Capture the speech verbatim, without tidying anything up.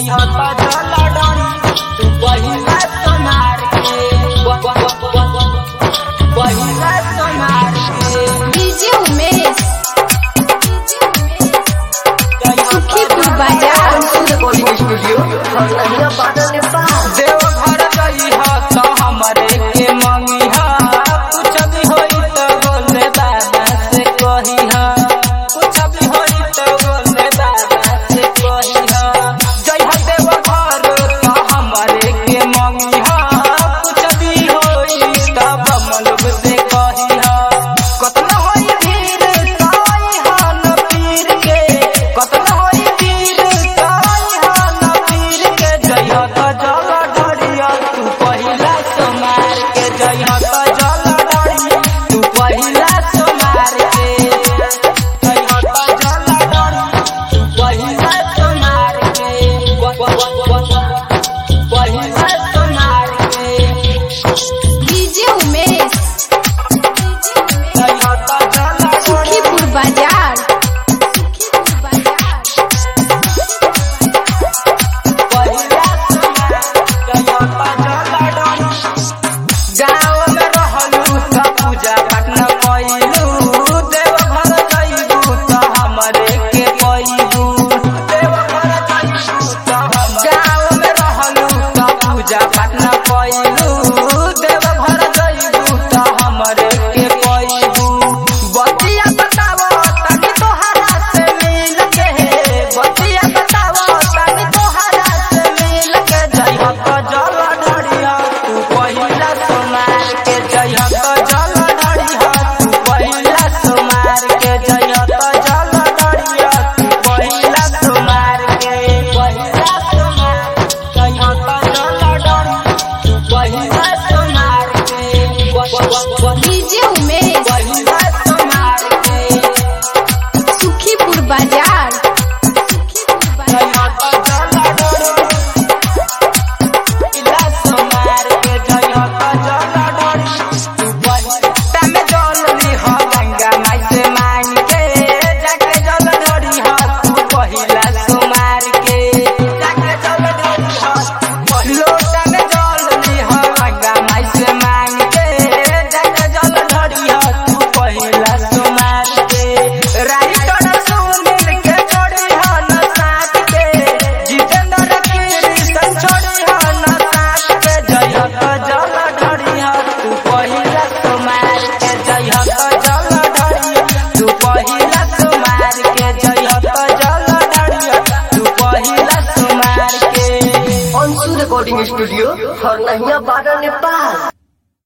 DJ Umesh Sukhipur बाजार recording studio Haranhiya Badal Nepal. Deoghar गई ह तो हमरे के मंगी ह कुछ भी होई तो बोले बाबा से कही ह कुछ भी होई तो बोले बाबा से कही ह जय ह देवघर तो हमरे के मंगी ह कुछ भी होई तो बमलोग से कही ह कतना होई भीड़ काई ह न पीर के कतना होई भीड़ काई ह न पीर के जय ह तो जल ढड़िया तू पहिला सोमार के जय ह तो जल ढड़िया तू पहिला सोमार के जय ह तो जल ढड़िया तू पहिला सोमार के पहिला सोमार के डीजे उमेश जय ह तो जल सुखीपुर बाजार गाँव में रहलू त पूजा पाठ न कइलू देवघर जइबू त हमरे के कइबू देवघर जइबू त हम गाँव में रहलू त पूजा पाठ न कइलू देवघर जइबू त हमरे के कइबू बतिया बतावो तनी तोहरा से मिल के बतिया बतावो तनी तोहरा से मिल के जय ह तो जल ढड़िया तू पहिला सोमार के जय ह तो जल ढड़िया तू पहिला सोमार के जय ह तो जल ढड़िया तू पहिला सोमार के पहिला सोमार जय ह तो जल ढड़िया तू पहिला सोमार के डीजे उमेश पहिला सोमार के सुखीपुर बाजार जय ह तो जल ढड़िया पहिला सोमार के जय ह तो जल ढड़िया तू पहिला में जल ली ह गंगा माई से मांग के जाके जल ढड़ी ह तू पहिला सोमार के जाके जल ढड़ी ह लोटा में जल ली ह गंगा माई से मांग के जाके जल ढड़ी ह तू पहिला सोमार के राई तोड़ सुनील के छोड़ी ह न साथ के जितेंद्र कृष्ण छोड़ी ह न साथ के जय ह तो जल ढड़ी ह तू पहिला सोमार के जय ह तो जल ढड़ी तू पहिला सोमार के जय ह तो जल ढड़ी तू पहिला सोमार के अंशु रिकॉर्डिंग स्टूडियो हरनहिया बादल नेपाल।